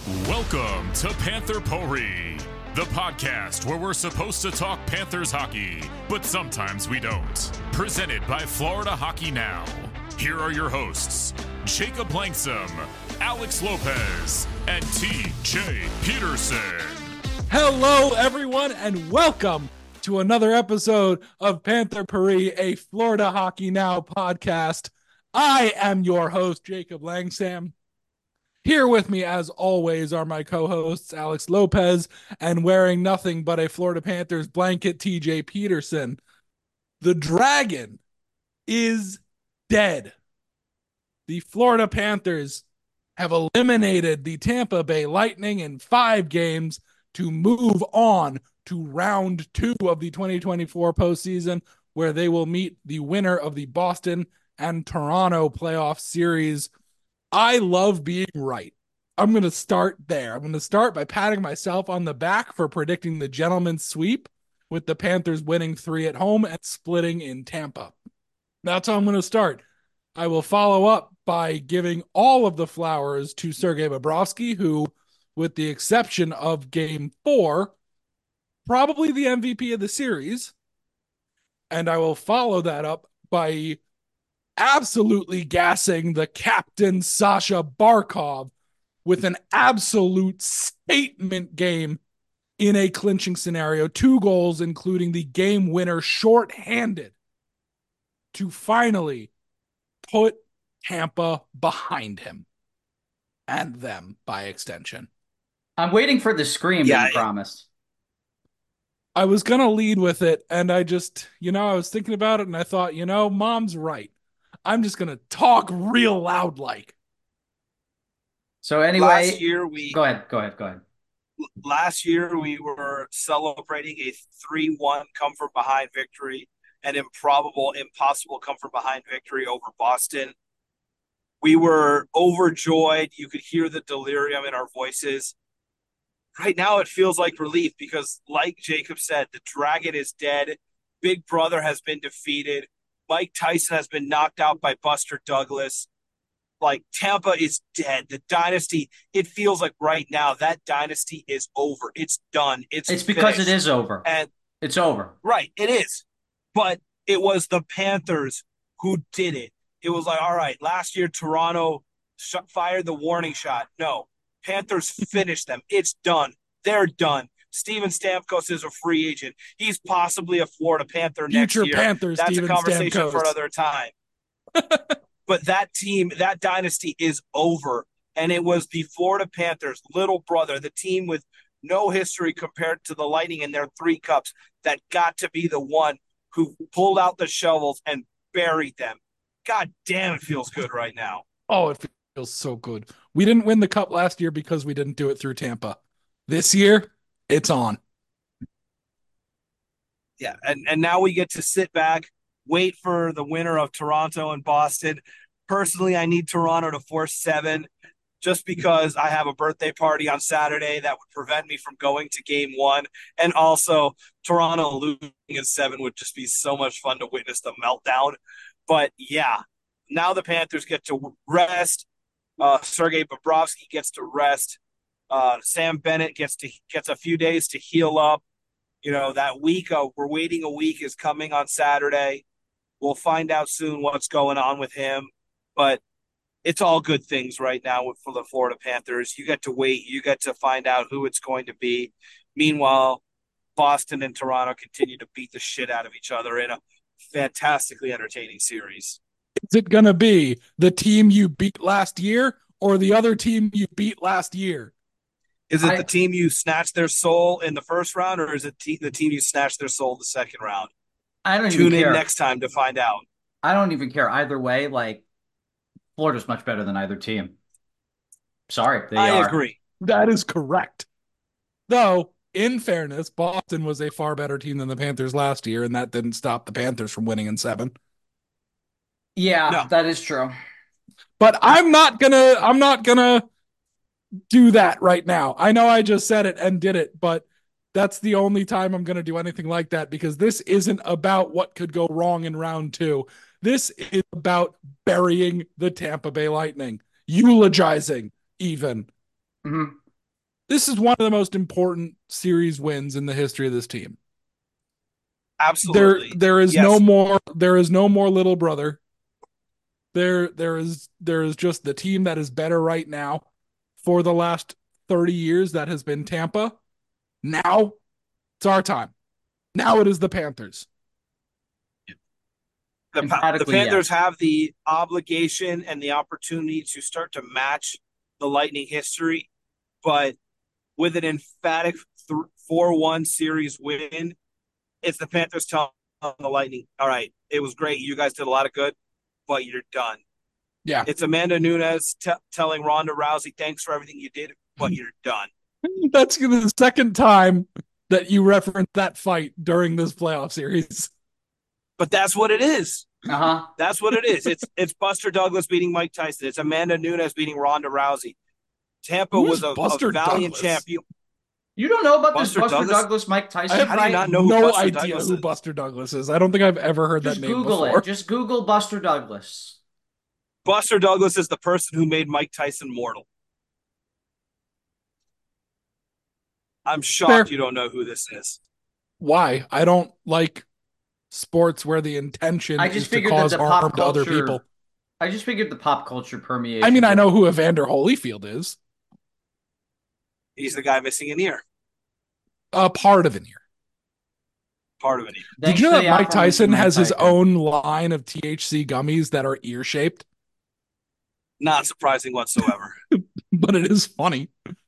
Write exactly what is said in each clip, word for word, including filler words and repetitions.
Welcome to Panther Potpourri, the podcast where we're supposed to talk Panthers hockey, but sometimes we don't. Presented by Florida Hockey Now. Here are your hosts, Jacob Langsam, Alex Lopez, and T J Peterson. Hello, everyone, and welcome to another episode of Panther Potpourri, a Florida Hockey Now podcast. I am your host, Jacob Langsam. Here with me, as always, are my co-hosts, Alex Lopez, and wearing nothing but a Florida Panthers blanket, T J Peterson. The Dragon is dead. The Florida Panthers have eliminated the Tampa Bay Lightning in five games to move on to round two of the twenty twenty-four postseason, where they will meet the winner of the Boston and Toronto playoff series. I love being right. I'm going to start there. I'm going to start by patting myself on the back for predicting the gentleman's sweep, with the Panthers winning three at home and splitting in Tampa. That's how I'm going to start. I will follow up by giving all of the flowers to Sergei Bobrovsky, who, with the exception of game four, probably the M V P of the series. And I will follow that up by absolutely gassing the captain, Sasha Barkov, with an absolute statement game in a clinching scenario. Two goals, including the game winner shorthanded, to finally put Tampa behind him and them by extension. I'm waiting for the scream yeah, that you promised. I was going to lead with it, and I just, you know, I was thinking about it, and I thought, you know, Mom's right. I'm just going to talk real loud like. So anyway, last year we go ahead, go ahead, go ahead. Last year we were celebrating a three one come from behind victory, an improbable, impossible come from behind victory over Boston. We were overjoyed. You could hear the delirium in our voices. Right now it feels like relief because, like Jacob said, the Dragon is dead. Big Brother has been defeated. Mike Tyson has been knocked out by Buster Douglas. Like, Tampa is dead. The dynasty, it feels like right now that dynasty is over. It's done. It's It's because finished. It is over. And it's over. Right, it is. But it was the Panthers who did it. It was like, all right, last year Toronto sh- fired the warning shot. No, Panthers finished them. It's done. They're done. Steven Stamkos is a free agent. He's possibly a Florida Panther next Future year. Panthers, That's Steven a conversation Stamkos. for another time. But that team, that dynasty is over. And it was the Florida Panthers, little brother, the team with no history compared to the Lightning in their three cups, that got to be the one who pulled out the shovels and buried them. God damn, it feels good right now. Oh, it feels so good. We didn't win the cup last year because we didn't do it through Tampa. This year, it's on. Yeah, and, and now we get to sit back, wait for the winner of Toronto and Boston. Personally, I need Toronto to force seven just because I have a birthday party on Saturday that would prevent me from going to game one. And also, Toronto losing in seven would just be so much fun to witness the meltdown. But yeah, now the Panthers get to rest. Uh, Sergei Bobrovsky gets to rest. Uh, Sam Bennett gets to gets a few days to heal up. You know, that week of we're waiting a week is coming on Saturday. We'll find out soon what's going on with him, but it's all good things right now for the Florida Panthers. You get to wait. You get to find out who it's going to be. Meanwhile, Boston and Toronto continue to beat the shit out of each other in a fantastically entertaining series. Is it going to be the team you beat last year or the other team you beat last year? Is it I, the team you snatched their soul in the first round, or is it te- the team you snatched their soul the second round? I don't Tune even care. in next time to find out. I don't even care either way. Like, Florida's much better than either team. Sorry, they I are. agree. That is correct. Though, in fairness, Boston was a far better team than the Panthers last year, and that didn't stop the Panthers from winning in seven. Yeah, No. that is true. But I'm not gonna. I'm not gonna do that right now. I know I just said it and did it, but that's the only time I'm going to do anything like that, because this isn't about what could go wrong in round two. This is about burying the Tampa Bay Lightning, eulogizing even. Mm-hmm. This is one of the most important series wins in the history of this team. Absolutely. There, there is yes. no more. There is no more little brother. There, there is, there is just the team that is better right now. For the last thirty years, that has been Tampa. Now, it's our time. Now it is the Panthers. The, the Panthers yes. have the obligation and the opportunity to start to match the Lightning history, but with an emphatic four one series win, it's the Panthers telling the Lightning, all right, it was great. You guys did a lot of good, but you're done. Yeah. It's Amanda Nunes t- telling Ronda Rousey, thanks for everything you did, but you're done. That's the second time that you referenced that fight during this playoff series. But that's what it is. Uh-huh. That's what it is. It's it's Buster Douglas beating Mike Tyson. It's Amanda Nunes beating Ronda Rousey. Tampa Who's was a, Buster a valiant Douglas? champion. You don't know about Buster this Buster Douglas? Douglas, Mike Tyson I have fight? not know who no Buster idea Douglas who is. Buster Douglas is. I don't think I've ever heard Just that name Google before. it. Just Google Buster Douglas. Buster Douglas is the person who made Mike Tyson mortal. I'm shocked Fair. you don't know who this is. Why? I don't like sports where the intention I just is to figured cause that the harm pop to other culture. people. I just figured the pop culture permeation. I mean, I would- know who Evander Holyfield is. He's the guy missing an ear, A part of an ear. part of an ear. Did Thanks you know to that the Mike aforementioned Tyson Mike has his Tyson. own line of T H C gummies that are ear shaped? Not surprising whatsoever. But it is funny.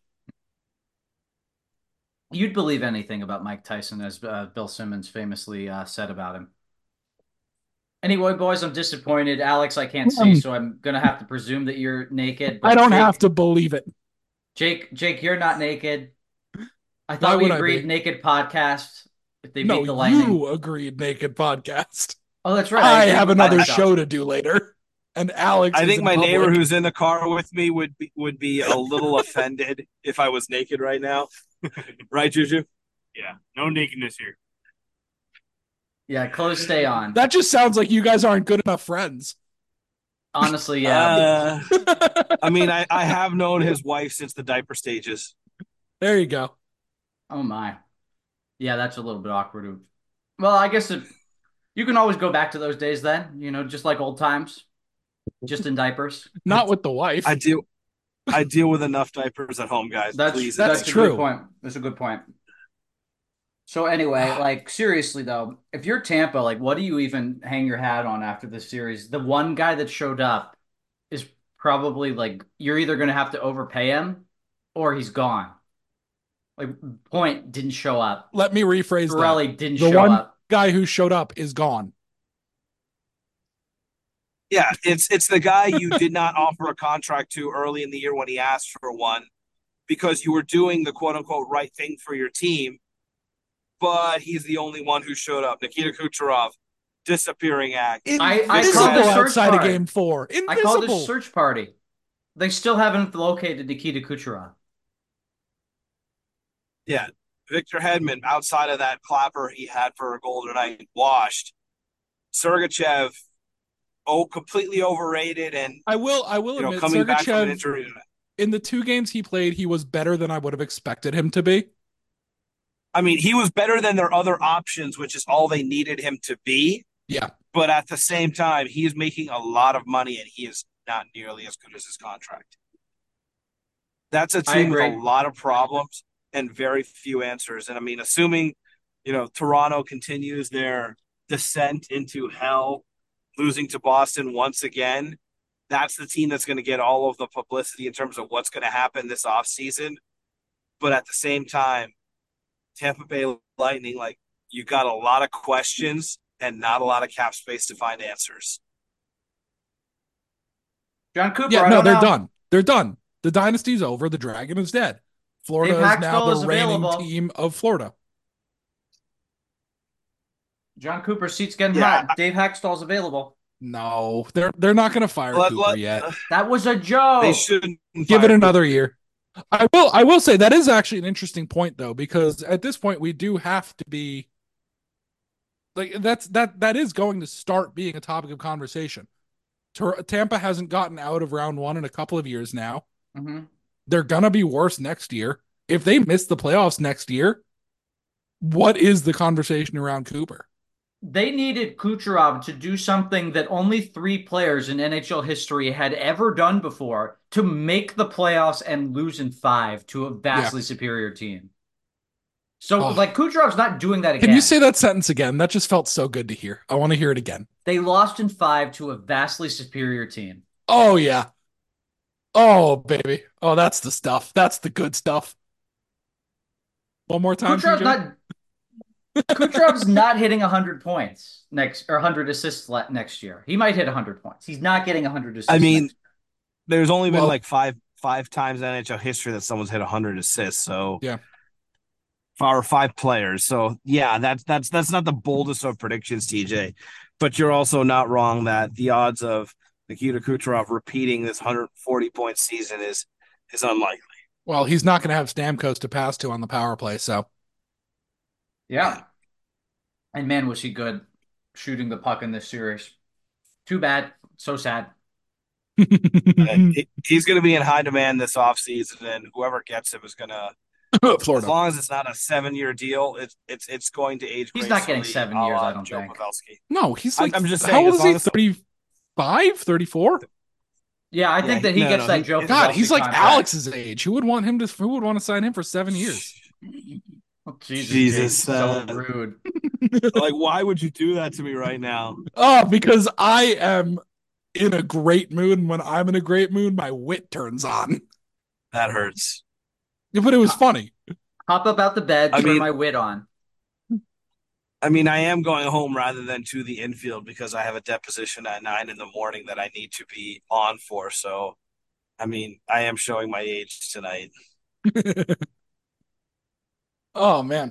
You'd believe anything about Mike Tyson, as uh, Bill Simmons famously uh, said about him. Anyway, boys, I'm disappointed. Alex, I can't see, Um, so I'm gonna have to presume that you're naked. But I don't Jake, have to believe it. Jake, Jake, you're not naked. I Why thought we would I agreed be? naked podcast. If they No, beat the Lightning. you agreed naked podcast. Oh, that's right. I agreed have with another myself. show to do later. And Alex I is think in my public. neighbor who's in the car with me would be would be a little offended if I was naked right now. Right, Juju? Yeah, no nakedness here. Yeah, clothes stay on. That just sounds like you guys aren't good enough friends. Honestly, yeah. Uh, I mean, I, I have known his wife since the diaper stages. There you go. Oh my. Yeah, that's a little bit awkward. Well, I guess it, you can always go back to those days then, you know, just like old times, just in diapers. Not with the wife. I deal I deal with enough diapers at home, guys. That's Please, that's that's, a true. good point. That's a good point. So anyway, like seriously though, if you're Tampa, like what do you even hang your hat on after this series? The one guy that showed up is probably like you're either going to have to overpay him or he's gone. Like Point didn't show up. Let me rephrase that. Pirelli didn't The show one up. guy who showed up is gone. Yeah, it's it's the guy you did not offer a contract to early in the year when he asked for one because you were doing the quote unquote right thing for your team, but he's the only one who showed up. Nikita Kucherov, disappearing act. I- I Invisible called the search outside of party. game four. I called Invisible. a search party. They still haven't located Nikita Kucherov. Yeah, Victor Hedman, outside of that clapper he had for a Golden Knight, washed. Sergachev, oh, completely overrated, and I will I will you know admit coming back from an Sergachev, injury. in the two games he played, he was better than I would have expected him to be. I mean, he was better than their other options, which is all they needed him to be. Yeah. But at the same time, he is making a lot of money, and he is not nearly as good as his contract. That's a I team with a agree. lot of problems and very few answers. And I mean, assuming, you know, Toronto continues their descent into hell, losing to Boston once again, that's the team that's going to get all of the publicity in terms of what's going to happen this offseason. But at the same time, Tampa Bay Lightning, like, you got a lot of questions and not a lot of cap space to find answers. John Cooper, Yeah, I no, don't they're know. done. They're done. The dynasty's over. The dragon is dead. Florida Dave is now Haxtell the is reigning available. team of Florida. John Cooper's seat's getting Yeah. hot. Dave Haxtell's available. No, they're they're not going to fire Let- Cooper let- yet. That was a joke. They shouldn't Give it fire another year. I will. I will say that is actually an interesting point, though, because at this point we do have to be like that's that that is going to start being a topic of conversation. Tor- Tampa hasn't gotten out of round one in a couple of years now. hmm They're gonna be worse next year. if they miss the playoffs next year, what is the conversation around Cooper? They needed Kucherov to do something that only three players in N H L history had ever done before, to make the playoffs and lose in five to a vastly yeah. superior team. So, oh. like, Kucherov's not doing that again. Can you say that sentence again? That just felt so good to hear. I want to hear it again. They lost in five to a vastly superior team. Oh, yeah. Oh, baby. Oh, that's the stuff. That's the good stuff. One more time, Kucherov's not... Kucherov's not hitting one hundred points next, or one hundred assists next year. He might hit one hundred points. He's not getting one hundred assists. I mean, there's only been well, like five five times in N H L history that someone's hit one hundred assists. So yeah, or five players. So yeah, that's that's that's not the boldest of predictions, T J. But you're also not wrong that the odds of Nikita Kucherov repeating this one hundred forty point season is is unlikely. Well, he's not going to have Stamkos to pass to on the power play, so. Yeah. And man, was he good shooting the puck in this series. Too bad. So sad. He's going to be in high demand this offseason, and whoever gets him is going to, as long as it's not a seven-year deal, it's it's it's going to age He's not getting seven years, I don't Joe think. Pavelski. No, he's like, I'm, I'm just saying, how old is he? thirty-five, thirty-four? Yeah, I think yeah, that he no, gets no, that he, Joe Pavelski God, he's like contract. Alex's age. Who would want him to, who would want to sign him for seven years? Oh, Jesus, Jesus uh, so rude. Like, why would you do that to me right now? Oh, because I am in a great mood, and when I'm in a great mood, my wit turns on. That hurts. Yeah, but it was funny. Hop up out the bed, I turn mean, my wit on. I mean, I am going home rather than to the infield because I have a deposition at nine in the morning that I need to be on for. So, I mean, I am showing my age tonight. Oh, man.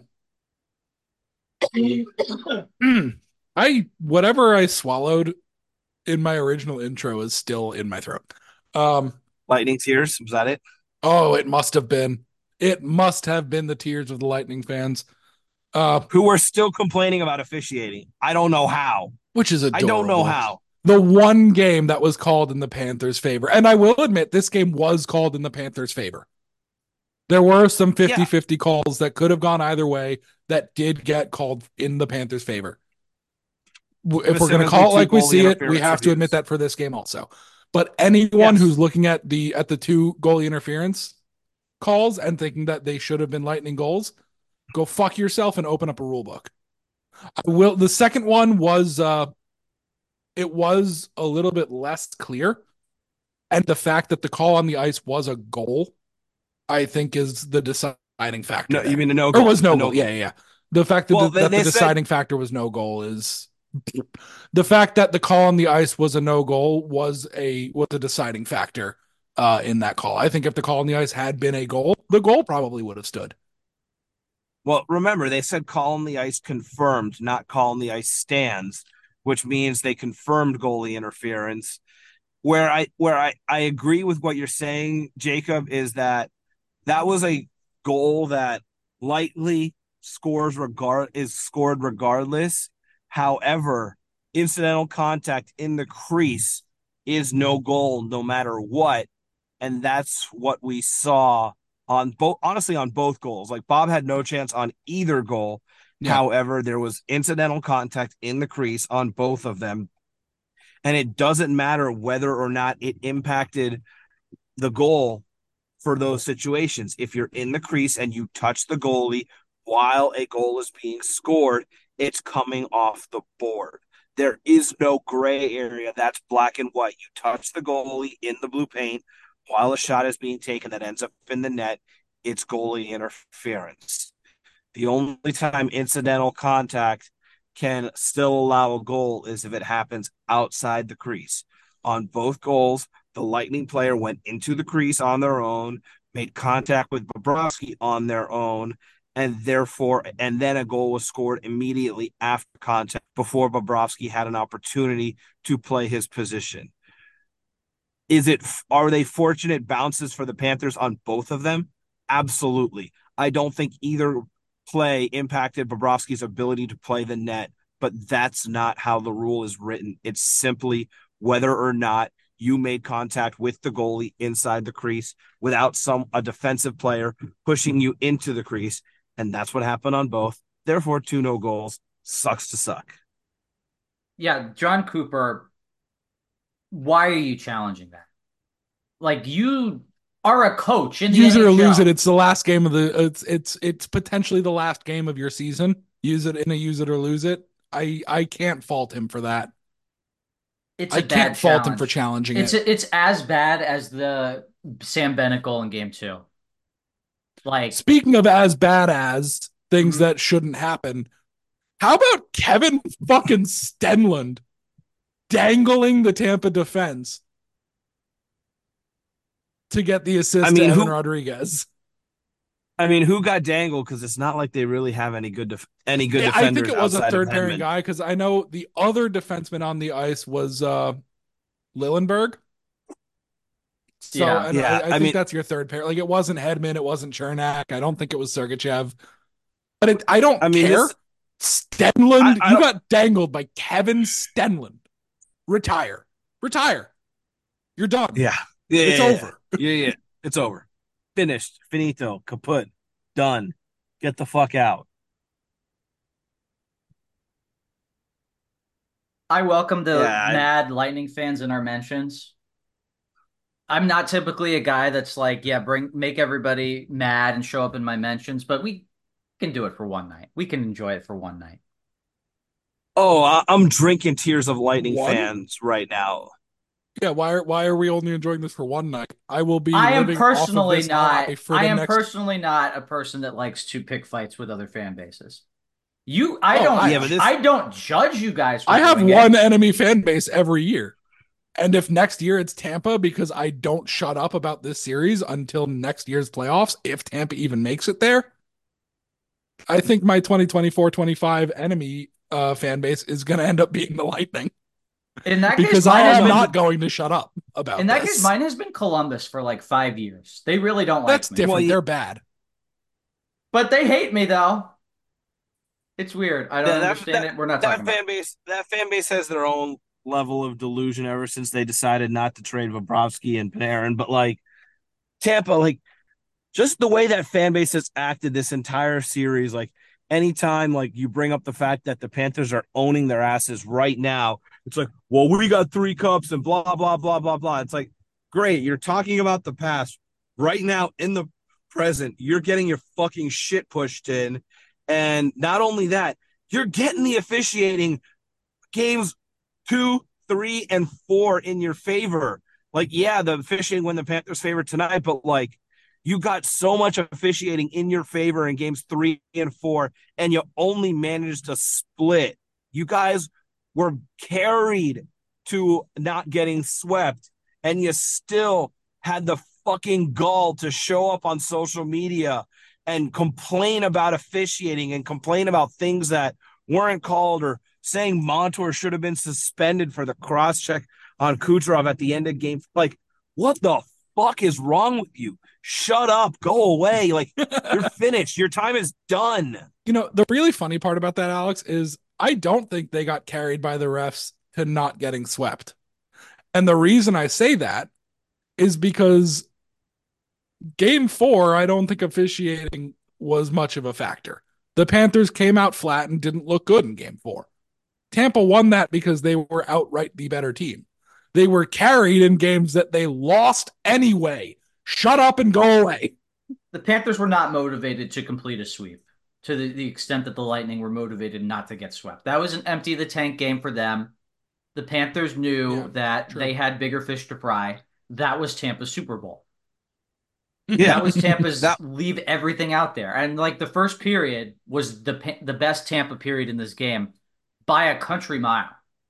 I whatever I swallowed in my original intro is still in my throat. Um, Lightning tears, was that it? Oh, it must have been. It must have been the tears of the Lightning fans. Uh, who were still complaining about officiating. I don't know how. Which is adorable. I don't know how. The one game that was called in the Panthers' favor. And I will admit, this game was called in the Panthers' favor. There were some fifty-fifty yeah. calls that could have gone either way that did get called in the Panthers' favor. If we're going to call it like we see it, we have to admit that for this game also. But anyone yes. who's looking at the at the two goalie interference calls and thinking that they should have been Lightning goals, go fuck yourself and open up a rule book. I will. The second one was uh, it was a little bit less clear, and the fact that the call on the ice was a goal, I think, is the deciding factor. No, there. you mean the no goal? Or was no, no goal? goal? Yeah, yeah, yeah. The fact that, well, the, that the deciding said... factor was no goal is the fact that the call on the ice was a no goal was a was a deciding factor uh, in that call. I think if the call on the ice had been a goal, the goal probably would have stood. Well, remember, they said call on the ice confirmed, not call on the ice stands, which means they confirmed goalie interference. Where I where I, I agree with what you're saying, Jacob, is that that was a goal that lightly scores regard is scored regardless. However, incidental contact in the crease is no goal no matter what. And that's what we saw on both, honestly, on both goals. Like, Bob had no chance on either goal. Yeah. However, there was incidental contact in the crease on both of them. And it doesn't matter whether or not it impacted the goal for those situations. If you're in the crease and you touch the goalie while a goal is being scored, it's coming off the board. There is no gray area. That's black and white. You touch the goalie in the blue paint while a shot is being taken that ends up in the net, it's goalie interference. The only time incidental contact can still allow a goal is if it happens outside the crease. On both goals, the Lightning player went into the crease on their own, made contact with Bobrovsky on their own, and therefore, and then a goal was scored immediately after contact before Bobrovsky had an opportunity to play his position. Is it, are they fortunate bounces for the Panthers on both of them? Absolutely. I don't think either play impacted Bobrovsky's ability to play the net, but that's not how the rule is written. It's simply whether or not you made contact with the goalie inside the crease without some a defensive player pushing you into the crease. And that's what happened on both. Therefore, two no goals. Sucks to suck. Yeah, John Cooper, why are you challenging that? Like, you are a coach in the Use it or N H L. lose it. It's the last game of the. It's it's it's potentially the last game of your season. Use it in a use it or lose it. I I can't fault him for that. It's I a bad can't fault him challenge. for challenging It's it. it's as bad as the Sam Bennett goal in game two. Like, Speaking of as bad as things Mhm. that shouldn't happen, how about Kevin fucking Stenlund dangling the Tampa defense to get the assist I mean, to Evan who- Rodriguez? I mean, who got dangled? Because it's not like they really have any good def- any good I defenders. think it was a outside of third pairing Hedman. guy because I know the other defenseman on the ice was uh, Lillenberg. So Yeah. and Yeah, I, I, I think mean- that's your third pair. Like it wasn't Hedman, it wasn't Chernak. I don't think it was Sergachev. But it, I don't I mean, care. this- Stenlund, I- I you don't- got dangled by Kevin Stenlund. Retire, retire. You're done. Yeah, yeah, it's yeah, over. Yeah, yeah, it's over. Finished. Finito. Kaput. Done. Get the fuck out. I welcome the Yeah, I- mad Lightning fans in our mentions. I'm not typically a guy that's like, yeah, bring make everybody mad and show up in my mentions, but we can do it for one night. We can enjoy it for one night. Oh, I- I'm drinking tears of Lightning One? fans right now. Yeah, why are why are we only enjoying this for one night? I will be I am living personally off of this not. high for I the am next personally not a person that likes to pick fights with other fan bases. You, I Oh, don't. I- Yeah, but this- I don't judge you guys. For I have doing it. one enemy fan base every year. And if next year it's Tampa because I don't shut up about this series until next year's playoffs, if Tampa even makes it there, I think my twenty twenty-four twenty-five enemy uh, fan base is going to end up being the Lightning In that case, because I mine has am been- not going to shut up about In that this. case, mine has been Columbus for like five years. They really don't That's like me. different. Well, you- They're bad. But they hate me though. It's weird. I don't Yeah, that- understand that- it. We're not That talking about fan it. base, that fan base has their own level of delusion ever since they decided not to trade Bobrovsky and Panarin. But like Tampa, like just the way that fan base has acted this entire series, like anytime like you bring up the fact that the Panthers are owning their asses right now, it's like, well, we got three cups and blah blah blah blah blah. It's like, great, you're talking about the past. Right now in the present, you're getting your fucking shit pushed in. And not only that, you're getting the officiating games two, three, and four in your favor. Like, yeah, the officiating went the Panthers' favor tonight, but like you got so much officiating in your favor in games three and four, and you only managed to split. You guys were carried to not getting swept, and you still had the fucking gall to show up on social media and complain about officiating and complain about things that weren't called, or saying Montour should have been suspended for the cross check on Kucherov at the end of game. Like, what the fuck is wrong with you? Shut up, go away. Like, you're finished. Your time is done. You know, the really funny part about that, Alex, is I don't think they got carried by the refs to not getting swept. And the reason I say that is because game four, I don't think officiating was much of a factor. The Panthers came out flat and didn't look good in game four. Tampa won that because they were outright the better team. They were carried in games that they lost anyway. Shut up and go away. The Panthers were not motivated to complete a sweep to the, the extent that the Lightning were motivated not to get swept. That was an empty the tank game for them. The Panthers knew Yeah, that true. they had bigger fish to fry. That was Tampa's Super Bowl. Yeah. That was Tampa's That- leave everything out there. And like the first period was the Pa- the best Tampa period in this game by a country mile.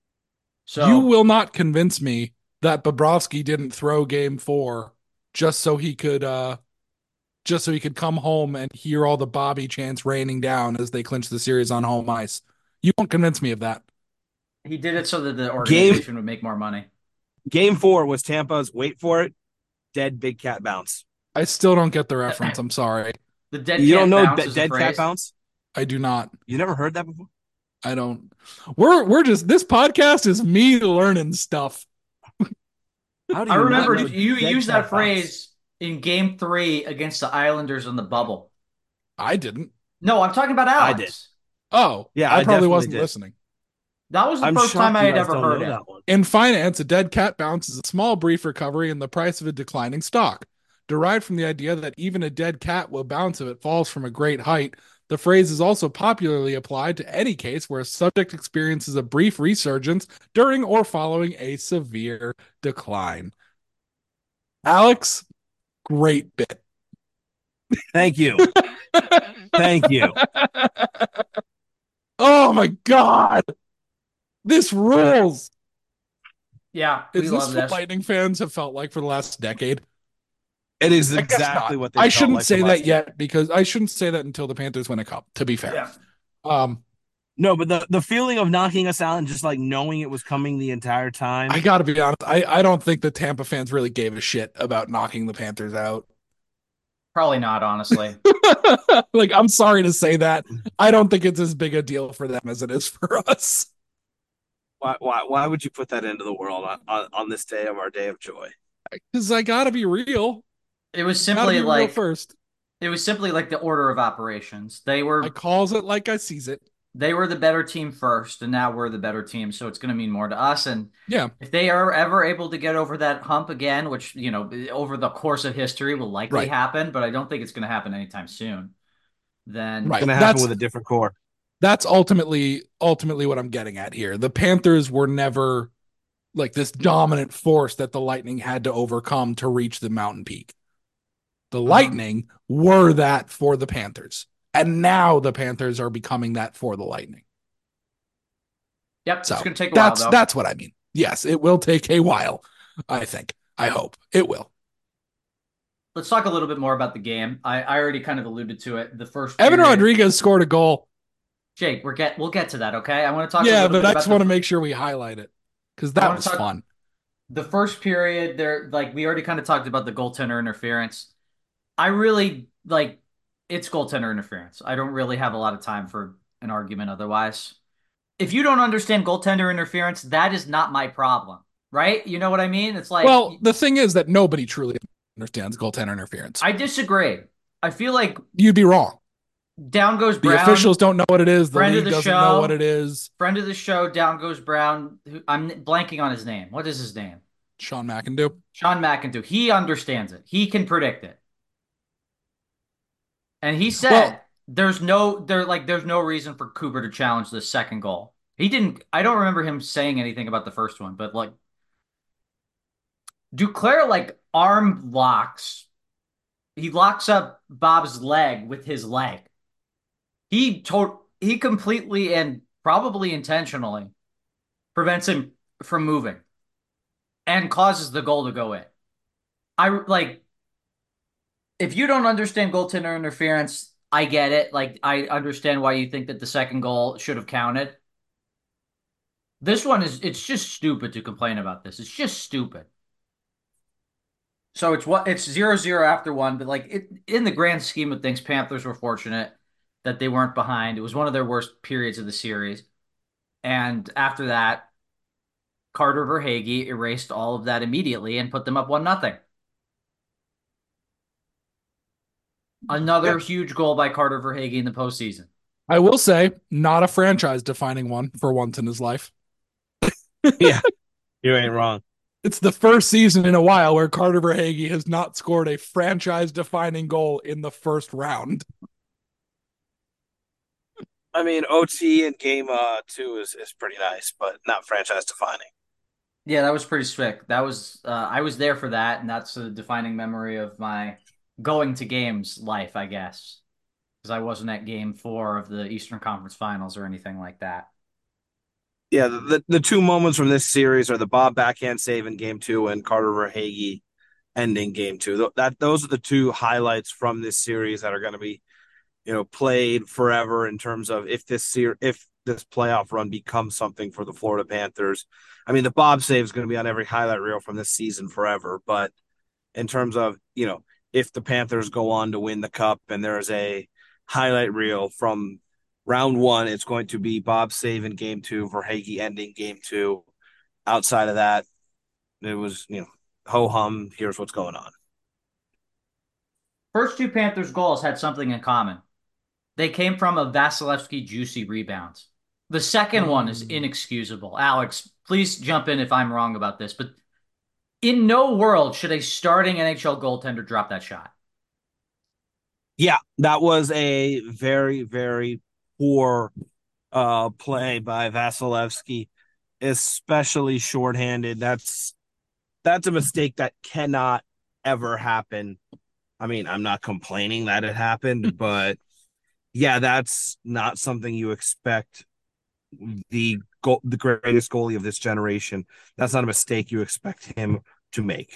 So You will not convince me that Bobrovsky didn't throw game four just so he could uh just so he could come home and hear all the Bobby chants raining down as they clinch the series on home ice. You won't convince me of that. he did it so that the organization would make more money. Game four was Tampa's, wait for it, dead big cat bounce. I still don't get the reference. I'm sorry. The dead You cat don't know bounce de- is a dead cat phrase. bounce? I do not. You never heard that before? I don't. We're we're just this podcast is me learning stuff. How do I you not remember know you Dead used Cat that Bounce? phrase in game three against the Islanders in the bubble. I didn't. No, I'm talking about I did. Alex. Oh, Yeah, I I probably definitely wasn't did. listening. That was the I'm first time shocked I you had guys ever don't heard know it. that one. In finance, a dead cat bounce is a small, brief recovery in the price of a declining stock. Derived from the idea that even a dead cat will bounce if it falls from a great height, the phrase is also popularly applied to any case where a subject experiences a brief resurgence during or following a severe decline. Alex, great bit. Thank you. Thank you. Oh my God. This rules. Yeah, we Is this love what this. Lightning fans have felt like for the last decade? It is I guess exactly not. what they I felt shouldn't like say the that last yet because I shouldn't say that until the Panthers win a cup, to be fair. Yeah. Um, No, but the, the feeling of knocking us out and just like knowing it was coming the entire time. I got to be honest. I, I don't think the Tampa fans really gave a shit about knocking the Panthers out. Probably not, honestly. Like, I'm sorry to say that. I don't think it's as big a deal for them as it is for us. Why, why, why would you put that into the world on, on, on this day of our day of joy? Because I got to be real. It was Gotta simply be real like first. it was simply like the order of operations. They I were calls it like I sees it. they were the better team first, and now we're the better team, so it's going to mean more to us. And Yeah, if they are ever able to get over that hump again, which, you know, over the course of history will likely Right. happen, but I don't think it's going to happen anytime soon, then right. It's going to happen That's with a different core. that's ultimately ultimately what I'm getting at here. The Panthers were never like this dominant force that the Lightning had to overcome to reach the mountain peak. The Mhm. Lightning were that for the Panthers. And now the Panthers are becoming that for the Lightning. Yep, So it's going to take a that's while, though. that's what I mean. Yes, it will take a while, I think. I hope. It will. Let's talk a little bit more about the game. I, I already kind of alluded to it. The first Evan period- Rodriguez scored a goal. Jake, we're get we'll get to that, okay? I want to talk a Yeah, little but bit I about just the want to make sure we highlight it because that wanna was talk- fun. the first period there. Like, we already kind of talked about the goaltender interference. I really like it's goaltender interference. I don't really have a lot of time for an argument otherwise. If you don't understand goaltender interference, that is not my problem, right? You know what I mean? It's like, Well, the thing is that nobody truly understands goaltender interference. I disagree. I feel like You'd be wrong. down goes The Brown. officials don't know what it is. The Friend of league the doesn't show. know what it is. Friend of the show, down goes Brown. who- I'm blanking on his name. What is his name? Sean McIndoe. Sean McIntyre. He understands it. He can predict it. And he said Well- there's no there like there's no reason for Cooper to challenge the second goal. He didn't I don't remember him saying anything about the first one, but like Duclair like arm locks. He locks up Bob's leg with his leg. He told he completely and probably intentionally prevents him from moving and causes the goal to go in. I like if you don't understand goaltender interference, I get it. Like, I understand why you think that the second goal should have counted. This one is it's just stupid to complain about this. It's just stupid. So it's what it's zero zero after one, but like it, in the grand scheme of things, Panthers were fortunate that they weren't behind. It was one of their worst periods of the series. And after that, Carter Verhaeghe erased all of that immediately and put them up one nothing. Another Yeah. huge goal by Carter Verhaeghe in the postseason. I will say, not a franchise defining one for once in his life. Yeah, you ain't wrong. It's the first season in a while where Carter Verhaeghe has not scored a franchise defining goal in the first round. I mean, O T in game uh, two is, is pretty nice, but not franchise defining. Yeah, that was pretty sick. That was uh, I was there for that, and that's a defining memory of my going to games life, I guess, because I wasn't at Game Four of the Eastern Conference Finals or anything like that. Yeah, the, the, the two moments from this series are the Bob backhand save in game two and Carter Verhaeghe ending game two. That those are the two highlights from this series that are going to be, you know, played forever in terms of if this ser- if this playoff run becomes something for the Florida Panthers. I mean, the Bob save is going to be on every highlight reel from this season forever. But in terms of, you know, if the Panthers go on to win the cup and there's a highlight reel from round one, it's going to be Bob save in game two, Verhaeghe ending game two. Outside of that, it was, you know, ho hum. Here's what's going on. First two Panthers goals had something in common. They came from a Vasilevsky juicy rebound. The second mm. one is inexcusable. Alex, please jump in if I'm wrong about this, but in no world should a starting N H L goaltender drop that shot. Yeah, that was a very, very poor uh, play by Vasilevsky, especially shorthanded. That's that's a mistake that cannot ever happen. I mean, I'm not complaining that it happened, but yeah, that's not something you expect the goal, the greatest goalie of this generation. That's not a mistake you expect him to make.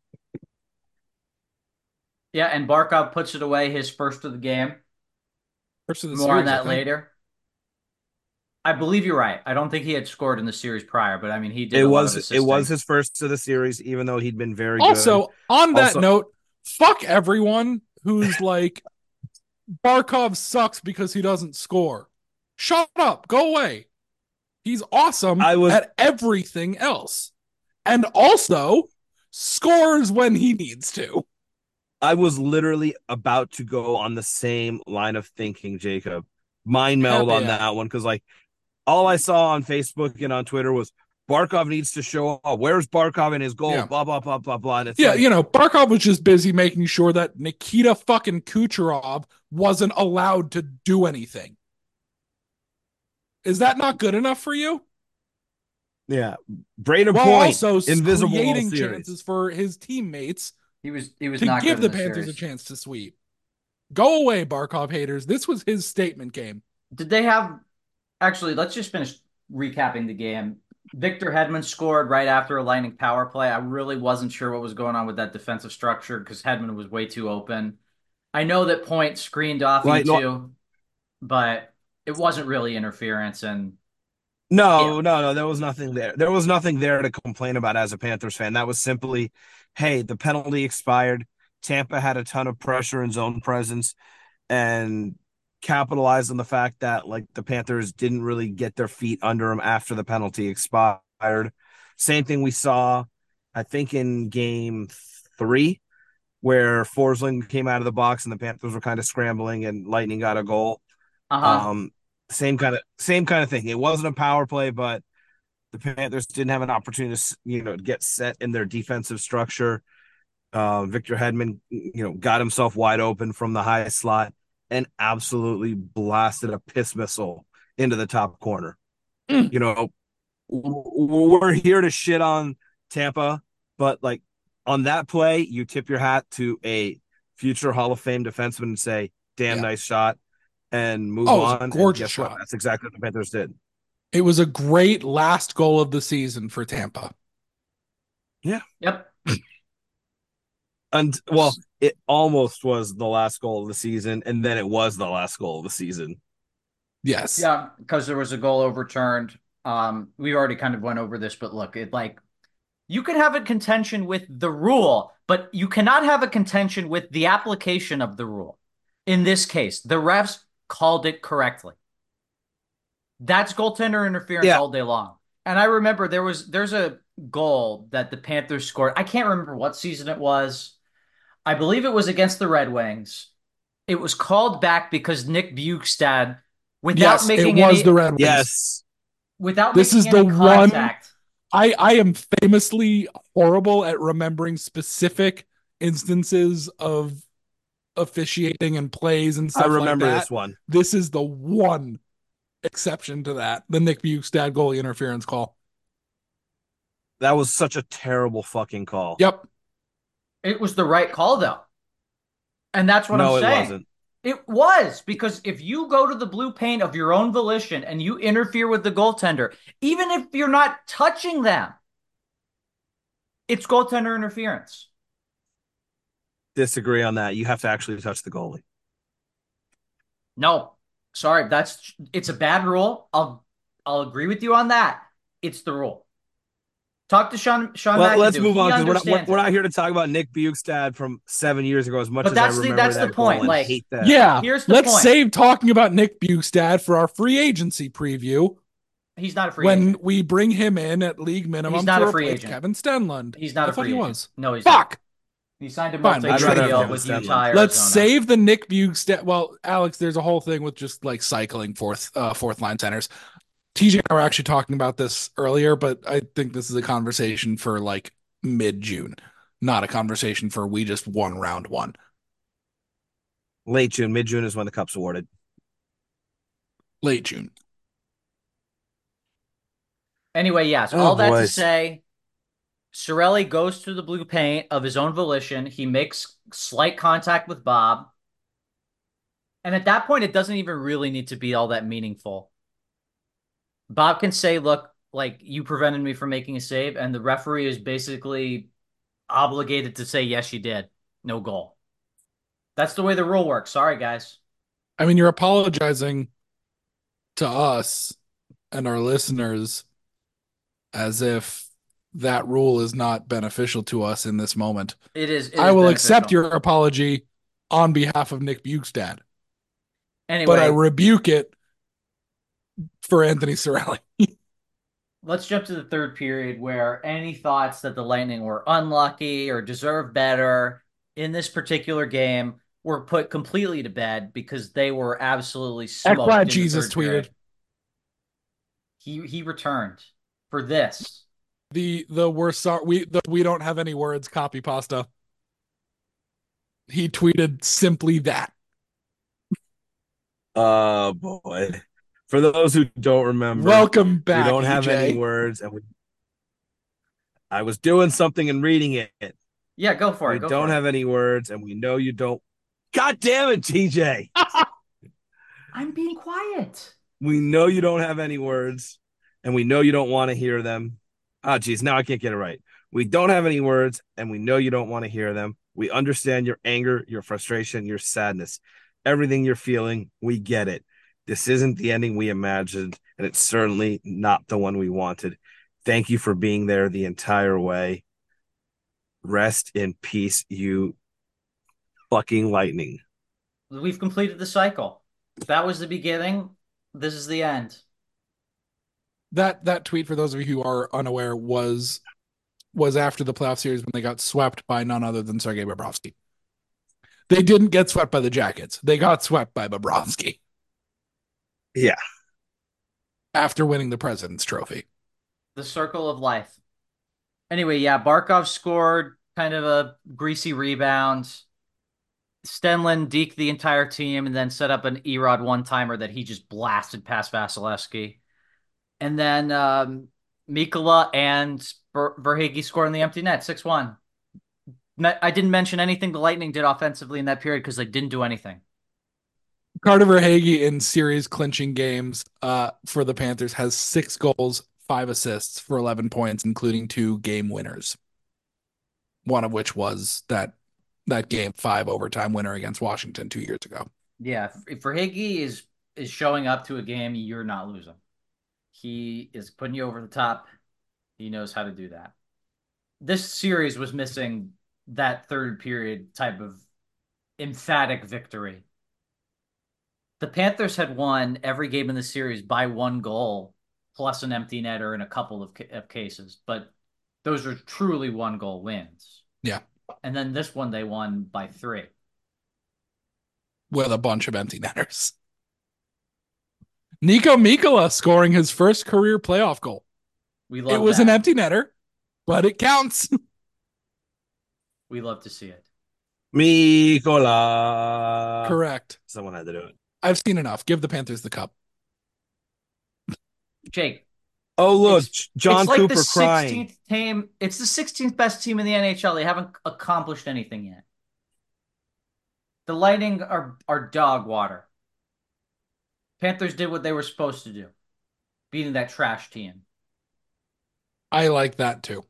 Yeah, and Barkov puts it away, his first of the game. First of the More series, on that I later. I believe you're right. I don't think he had scored in the series prior, but I mean, he did. It a was lot of it was his first of the series, even though he'd been very also, good. On that also, note, fuck everyone who's like, Barkov sucks because he doesn't score. Shut up. Go away. He's awesome I was, at everything else. And also scores when he needs to. I was literally about to go on the same line of thinking, Jacob. Mind meld on yeah. that one, because like all I saw on Facebook and on Twitter was Barkov needs to show up. Where's Barkov in his goal? Yeah. Blah, blah, blah, blah, blah. And it's yeah, like, you know, Barkov was just busy making sure that Nikita fucking Kucherov wasn't allowed to do anything. Is that not good enough for you? Yeah. Braden While Point, also invisible creating chances for his teammates he was, he was to not give good the in the Panthers series. a chance to sweep. Go away, Barkov haters. This was his statement game. Did they have... Actually, let's just finish recapping the game. Victor Hedman scored right after a Lightning power play. I really wasn't sure what was going on with that defensive structure because Hedman was way too open. I know that Point screened off right, you too, but it wasn't really interference. And no, yeah. no, no, there was nothing there. There was nothing there to complain about as a Panthers fan. That was simply, hey, the penalty expired. Tampa had a ton of pressure and zone presence, and capitalized on the fact that like the Panthers didn't really get their feet under them after the penalty expired. Same thing we saw, I think, in game three, where Forsling came out of the box and the Panthers were kind of scrambling and Lightning got a goal. Uh-huh. Um, same kind of same kind of thing. It wasn't a power play, but the Panthers didn't have an opportunity to, you know, get set in their defensive structure. Uh, Victor Hedman, you know, got himself wide open from the high slot and absolutely blasted a piss missile into the top corner. Mm. You know, we're here to shit on Tampa, but like on that play, you tip your hat to a future Hall of Fame defenseman and say, damn, yeah. nice shot, and move oh, on. Gorgeous shot. What? That's exactly what the Panthers did. It was a great last goal of the season for Tampa. Yeah. Yep. And well, it almost was the last goal of the season, and then it was the last goal of the season. Yes. Yeah, because there was a goal overturned. Um, we already kind of went over this, but look, it like you could have a contention with the rule, but you cannot have a contention with the application of the rule. In this case, the refs called it correctly. That's goaltender interference yeah. all day long. And I remember there was there's a goal that the Panthers scored. I can't remember what season it was. I believe it was against the Red Wings. It was called back because Nick Bjugstad, without yes, making it was any, the Red Wings. Yes, without this making is any the contact. One, I I am famously horrible at remembering specific instances of officiating and plays and stuff. I remember like that. this one. This is the one exception to that. The Nick Bjugstad goalie interference call. That was such a terrible fucking call. Yep. It was the right call, though. And that's what no, I'm saying. it wasn't. It was, because if you go to the blue paint of your own volition and you interfere with the goaltender, even if you're not touching them, it's goaltender interference. Disagree on that. You have to actually touch the goalie. No, sorry. That's it's a bad rule. I'll I'll agree with you on that. It's the rule. Talk to Sean. Sean well, McAdoo. Let's move on because we're, we're, we're not here to talk about Nick Bjugstad from seven years ago as much but as that's I remember the, that's that the point. goal Like, hate that. Yeah, here's the let's point. save talking about Nick Bjugstad for our free agency preview. He's not a free when agent. we bring him in at league minimum He's not to a free replace agent. Kevin Stenlund. He's not I a thought free he agent. was. No, he's Fuck. not. He signed a Fine, multi-year I'd rather deal have with Kevin Utah, Stenlund. Arizona. Let's save the Nick Bugstad. Well, Alex, there's a whole thing with just like cycling fourth uh, fourth line centers. T J and I were actually talking about this earlier, but I think this is a conversation for like mid-June, not a conversation for we just won round one. Late June, mid June is when the cup's awarded. Late June. Anyway, yes. Oh, all that to boys. say, Cirelli goes through the blue paint of his own volition. He makes slight contact with Bob. And at that point, it doesn't even really need to be all that meaningful. Bob can say, look, like, you prevented me from making a save, and the referee is basically obligated to say, yes, you did. No goal. That's the way the rule works. Sorry, guys. I mean, you're apologizing to us and our listeners as if that rule is not beneficial to us in this moment. It is. It I is will beneficial. accept your apology on behalf of Nick Bugstad, Anyway, but I rebuke it for Anthony Cirelli. let's jump to the third period, where any thoughts that the Lightning were unlucky or deserve better in this particular game were put completely to bed because they were absolutely smoked. Glad in the Jesus third period. tweeted. He he returned for this. The the we're sorry we the, we don't have any words copy pasta. He tweeted simply that. Oh boy. For those who don't remember, Welcome back. we don't have E J. any words, and we, I was doing something and reading it. Yeah, go for We it. Go don't for have it. any words, and we know you don't. God damn it, T J. I'm being quiet. We know you don't have any words, and we know you don't want to hear them. Ah, geez, now I can't get it right. We don't have any words, and we know you don't want to hear them. We understand your anger, your frustration, your sadness, everything you're feeling. We get it. This isn't the ending we imagined, and it's certainly not the one we wanted. Thank you for being there the entire way. Rest in peace, you fucking Lightning. We've completed the cycle. That was the beginning. This is the end. That that tweet, for those of you who are unaware, was was after the playoff series when they got swept by none other than Sergei Bobrovsky. They didn't get swept by the Jackets. They got swept by Bobrovsky. Yeah. After winning the President's Trophy. The circle of life. Anyway, yeah, Barkov scored kind of a greasy rebound. Stenlund deked the entire team and then set up an Erod one-timer that he just blasted past Vasilevsky. And then um, Mikkola and Ver- Verhaeghe scored in the empty net, six one. I didn't mention anything the Lightning did offensively in that period because they didn't do anything. Carter Verhaeghe in series clinching games uh, for the Panthers has six goals, five assists for eleven points, including two game winners. One of which was that that game five overtime winner against Washington two years ago. Yeah, if Verhaeghe is is showing up to a game, you're not losing. He is putting you over the top. He knows how to do that. This series was missing that third period type of emphatic victory. The Panthers had won every game in the series by one goal, plus an empty netter in a couple of, ca- of cases. But those are truly one goal wins. Yeah. And then this one they won by three. With a bunch of empty netters. Nico Mikkola scoring his first career playoff goal. We love It was that. an empty netter, but it counts. We love to see it. Mikkola. Correct. Someone had to do it. I've seen enough. Give the Panthers the cup. Jake. Oh, look, It's- John it's like Cooper the crying. sixteenth team. It's the sixteenth best team in the N H L. They haven't accomplished anything yet. The Lightning are are dog water. Panthers did what they were supposed to do, beating that trash team. I like that too.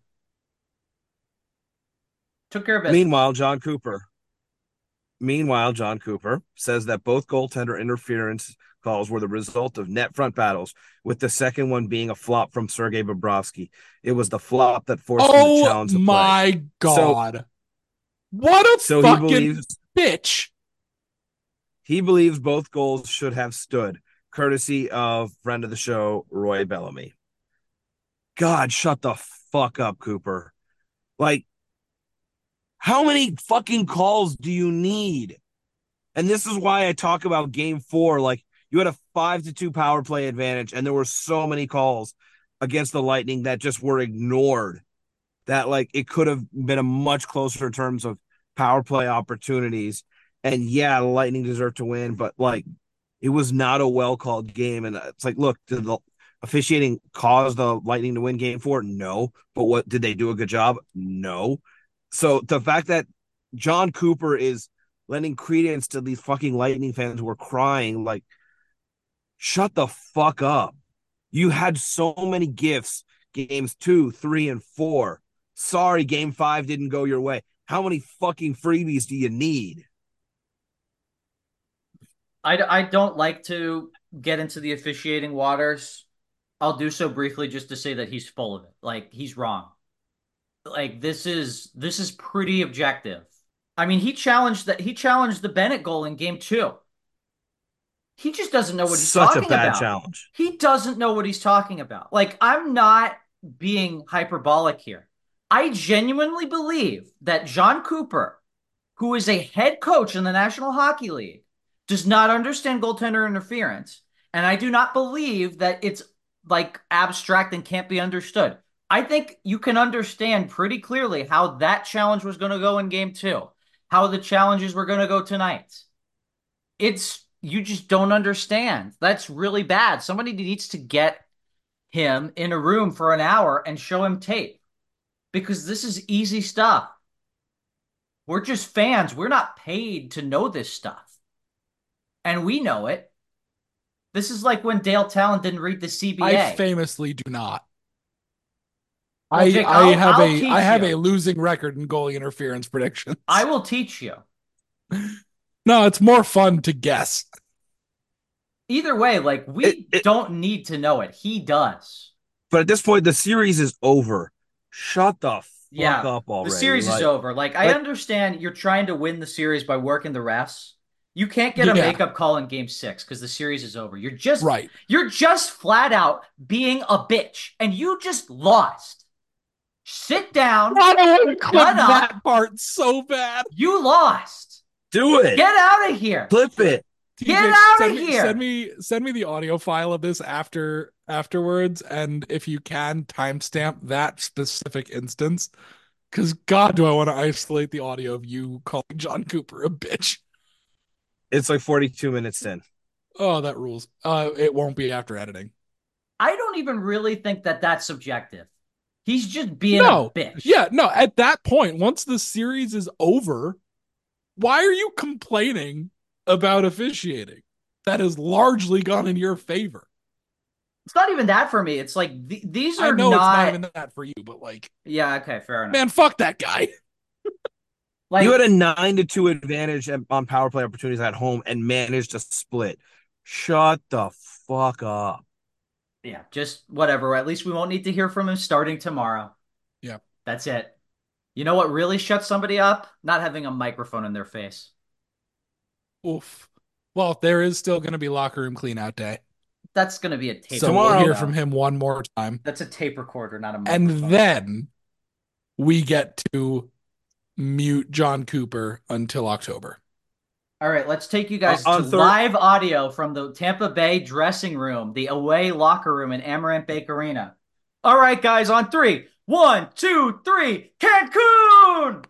Took care of business. Meanwhile, John Cooper. Meanwhile, John Cooper says that both goaltender interference calls were the result of net front battles, with the second one being a flop from Sergei Bobrovsky. It was the flop that forced him to Oh challenge the play. my God. What a So he fucking believes bitch. he believes both goals should have stood. courtesy of friend of the show, Roy Bellamy. God, shut the fuck up, Cooper. Like, how many fucking calls do you need? And this is why I talk about game four. Like, you had a five to two power play advantage, and there were so many calls against the Lightning that just were ignored. That, like, it could have been a much closer in terms of power play opportunities. And yeah, the Lightning deserved to win, but like, it was not a well-called game. And it's like, look, did the officiating cause the Lightning to win game four? No. But what, did they do a good job? No. So the fact that John Cooper is lending credence to these fucking Lightning fans who are crying, like, shut the fuck up. You had so many gifts, games two, three, and four. Sorry, game five didn't go your way. How many fucking freebies do you need? I, I don't like to get into the officiating waters. I'll do so briefly just to say that he's full of it. Like, he's wrong. Like, this is this is pretty objective. I mean, he challenged that he challenged the Bennett goal in game two. He just doesn't know what he's Such talking a bad about. challenge. He doesn't know what he's talking about. Like, I'm not being hyperbolic here. I genuinely believe that John Cooper, who is a head coach in the National Hockey League, does not understand goaltender interference. And I do not believe that it's like abstract and can't be understood. I think you can understand pretty clearly how that challenge was going to go in game two, how the challenges were going to go tonight. It's, you just don't understand. That's really bad. Somebody needs to get him in a room for an hour and show him tape, because this is easy stuff. We're just fans. We're not paid to know this stuff. And we know it. This is like when Dale Talon didn't read the C B A. I famously do not. Well, I Jake, I I'll- have I'll a teach I have you. a losing record in goalie interference predictions. I will teach you. No, it's more fun to guess. Either way, like, we It- it- don't need to know it. He does. But at this point, the series is over. Shut the fuck Yeah, up already. The series Like, is over. Like, I like- understand you're trying to win the series by working the refs. You can't get a Yeah. makeup call in game six because the series is over. You're just Right. You're just flat out being a bitch, and you just lost. Sit down. I don't want to clip Shut up. that part so bad. You lost. Do it. Get out of here. Clip it. T J, Get outta send me- here. Send me send me the audio file of this after afterwards, and if you can, timestamp that specific instance. Because God, do I want to isolate the audio of you calling John Cooper a bitch? It's like forty-two minutes in. Oh, that rules. Uh, it won't be after editing. I don't even really think that that's subjective. He's just being No. a bitch. Yeah, no. At that point, once the series is over, why are you complaining about officiating? That has largely gone in your favor. It's not even that for me. It's like th- these I are know not. it's not even that for you, but like, Yeah, okay, fair enough. man, fuck that guy. like, You had a nine to two advantage on power play opportunities at home and managed to split. Shut the fuck up. yeah, just whatever. At least we won't need to hear from him starting tomorrow. Yeah. That's it. You know what really shuts somebody up? Not having a microphone in their face. Oof. Well, there is still going to be locker room clean out day. That's going to be a tape. So Tomorrow- we'll hear recorder. from him one more time. That's a tape recorder, not a And microphone. then we get to mute John Cooper until October. All right, let's take you guys Uh, on to third- live audio from the Tampa Bay dressing room, the away locker room in Amarant Bank Arena. All right, guys, on three. One, two, three. Cancun!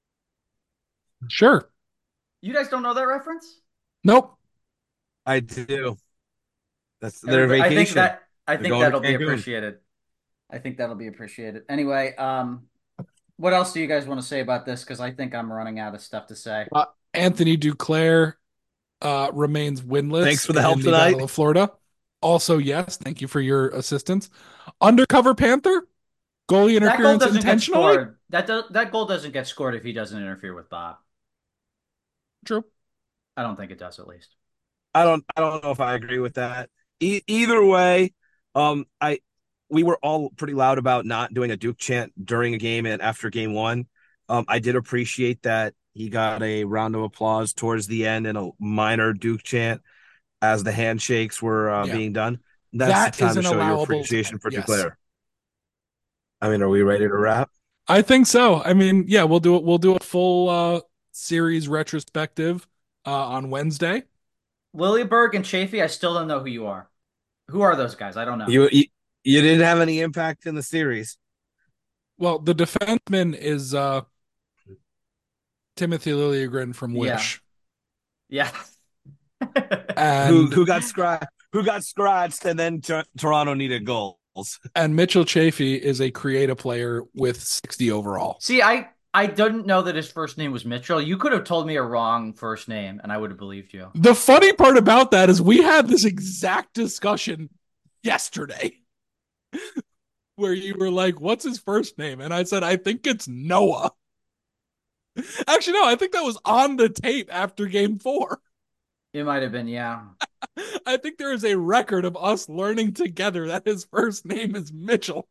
Sure. You guys don't know that reference? Nope. I do. That's their Everybody- I vacation. think that I They're think going to that'll be Cancun. appreciated. I think that'll be appreciated. Anyway, um, what else do you guys want to say about this? Because I think I'm running out of stuff to say. Anthony Duclair uh, remains winless. Thanks for the help in tonight. Battle of Florida. Also, yes, thank you for your assistance. Undercover Panther, goalie That goal interference doesn't get intentionally. scored. That do, that goal doesn't get scored if he doesn't interfere with Bob. True. I don't think it does, at least. I don't. I don't know if I agree with that. E- either way, um, I we were all pretty loud about not doing a Duke chant during a game and after game one. Um, I did appreciate that he got a round of applause towards the end and a minor Duke chant. as the handshakes were uh, Yeah. being done. That's That the time is to an show your allowable appreciation time, for yes. Duclair. I mean, are we ready to wrap? I think so. I mean, yeah, we'll do it. We'll do a full uh, series retrospective uh, on Wednesday. Lilleberg and Chafee, I still don't know who you are. Who are those guys? I don't know. You, you you didn't have any impact in the series. Well, the defenseman is uh, Timothy Liljegren from Yeah. Wish. Yeah. And who who got scratched? Who got scratched, and then t- Toronto needed goals. And Mitchell Chafee is a creative player with sixty overall. See, I I didn't know that his first name was Mitchell. You could have told me a wrong first name, and I would have believed you. The funny part about that is we had this exact discussion yesterday where you were like, what's his first name? And I said, I think it's Noah. Actually, no, I think that was on the tape after game four. It might have been, yeah. I think there is a record of us learning together that his first name is Mitchell.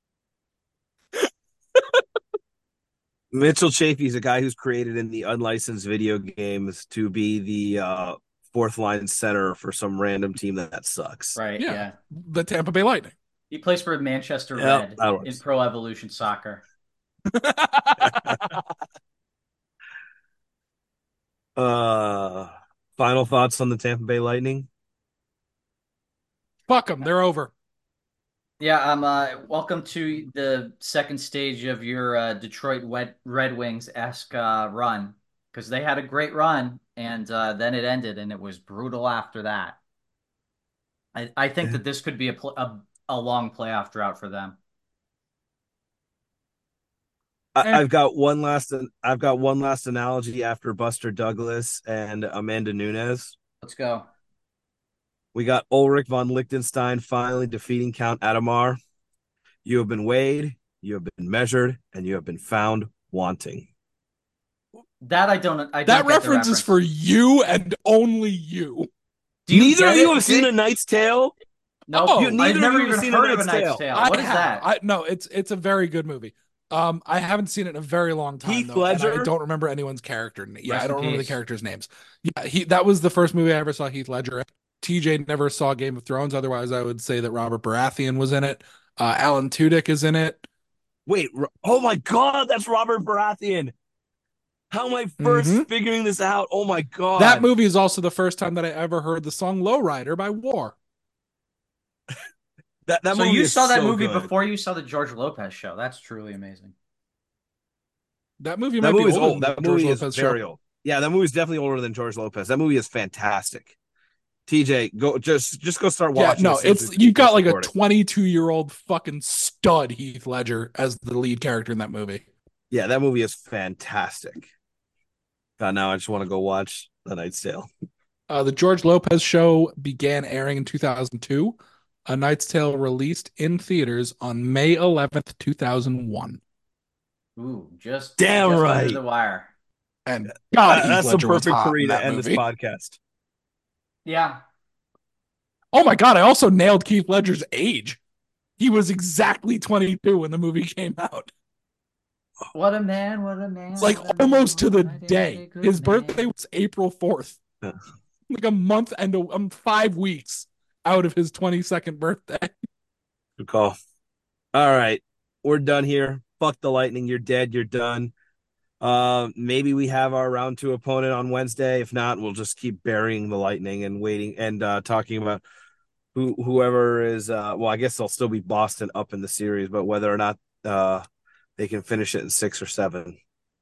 Mitchell Chafee is a guy who's created in the unlicensed video games to be the uh, fourth line center for some random team that, that sucks. Right, Yeah. yeah. The Tampa Bay Lightning. He plays for Manchester Yeah, Red that in works. Pro Evolution Soccer. Uh, final thoughts on the Tampa Bay Lightning? Fuck them. They're over. Yeah, um, uh, welcome to the second stage of your uh, Detroit Red, Red Wings-esque uh, run, because they had a great run, and uh, then it ended, and it was brutal after that. I, I think that this could be a, pl- a a long playoff drought for them. Eh. I, I've got one last. I've got one last analogy after Buster Douglas and Amanda Nunes. Let's go. We got Ulrich von Liechtenstein finally defeating Count Adamar. You have been weighed, you have been measured, and you have been found wanting. That I don't. I don't That get the reference is for you and only you. Do you Neither get of you it? have seen A Knight's Tale. No, Oh, I've neither of never you have even seen A heard of A Knight's Knight's Tale. Tale. I What is have. that? I, no, it's it's a very good movie. Um, I haven't seen it in a very long time. Heath though, and Ledger? I don't remember anyone's character. Yeah, Rest I don't in remember the peace. characters' names. Yeah, he that was the first movie I ever saw Heath Ledger in. T J never saw Game of Thrones. Otherwise, I would say that Robert Baratheon was in it. Uh, Alan Tudyk is in it. Wait, oh my God, that's Robert Baratheon. How am I 1st Mhm. figuring this out? Oh my God. That movie is also the first time that I ever heard the song "Lowrider" by War. That, that So movie you is saw that so movie good. before you saw the George Lopez show. That's truly amazing. That movie That might be movie's older old. than That the George movie is Lopez very show. old. Yeah, that movie's definitely older than George Lopez. That movie is fantastic. T J, go just just go start Yeah, watching. no, as soon as it's we you've got finish like a recording. twenty-two year old fucking stud Heath Ledger as the lead character in that movie. Yeah, that movie is fantastic. God, now I just want to go watch The Knight's Tale. Uh, the George Lopez show began airing in two thousand two. A Knight's Tale released in theaters on May eleventh, two thousand one. Ooh, just Damn just right. under the wire. And God, That- Heath that's the Ledger was perfect hot Puri in to that end movie. this podcast. Yeah. Oh my God, I also nailed Keith Ledger's age. He was exactly twenty-two when the movie came out. What a man, what a man. Like what a man, almost to the what a mighty, day. mighty good His man. birthday was April fourth. Yeah. Like a month and a, um, five weeks out of his twenty-second birthday. Good call. All right, we're done here. Fuck the Lightning. You're dead. You're done. Uh, maybe we have our round two opponent on Wednesday. If not, we'll just keep burying the Lightning and waiting and uh, talking about who whoever is. Uh, well, I guess they'll still be Boston up in the series, but whether or not uh, they can finish it in six or seven.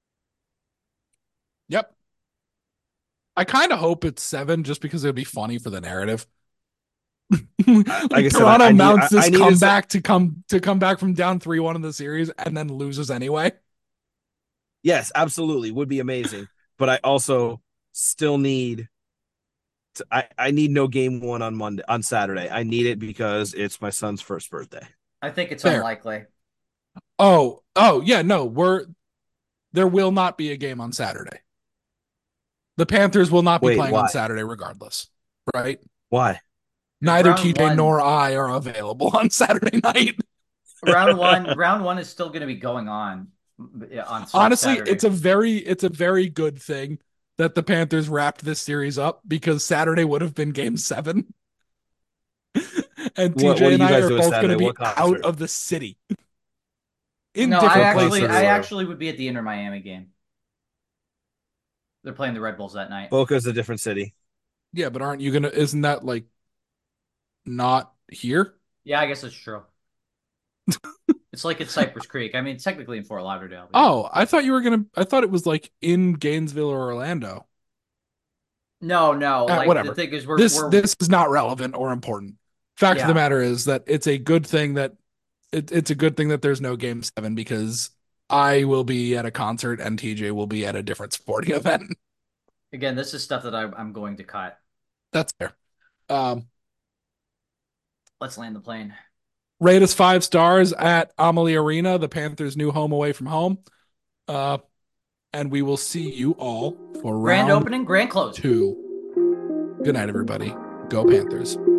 Yep. I kind of hope it's seven just because it would be funny for the narrative. like I Like said, Toronto I- I need- mounts I- this I need to comeback to come to come back from down three one in the series and then loses anyway. Yes, absolutely, would be amazing. But I also still need. To, I I need no game one on Monday on Saturday. I need it because it's my son's first birthday. I think it's Fair. unlikely. Oh, oh yeah, no, we're there will not be a game on Saturday. The Panthers will not be Wait, playing why? on Saturday regardless, right? Why? Neither Round T J one- nor I are available on Saturday night. round one, round one is still going to be going on. yeah, On Honestly, Saturday. it's a very it's a very good thing that the Panthers wrapped this series up because Saturday would have been game seven. And What- T J what are and you I guys are doing both going to Saturday? be What out concert? of the city. In No, I different actually, places. I actually would be at the Inter Miami game. They're playing the Red Bulls that night. Boca's a different city. Yeah, but aren't you going to, isn't that like not here? Yeah, I guess that's true. It's like at Cypress Creek. I mean, it's technically in Fort Lauderdale. but- Oh, I thought you were going to, I thought it was like in Gainesville or Orlando. No, no. Uh, like whatever. the thing is, we're This, we're this is not relevant or important. Fact of Yeah. the matter is that it's a good thing that it, it's a good thing that there's no game seven because I will be at a concert and T J will be at a different sporting event. again. This is stuff that I, I'm going to cut. That's fair. Um, Let's land the plane. rate us five stars at Amalie Arena, the Panthers' new home away from home. Uh, and we will see you all for Grand round opening, grand closing. two. Good night, everybody. Go Panthers.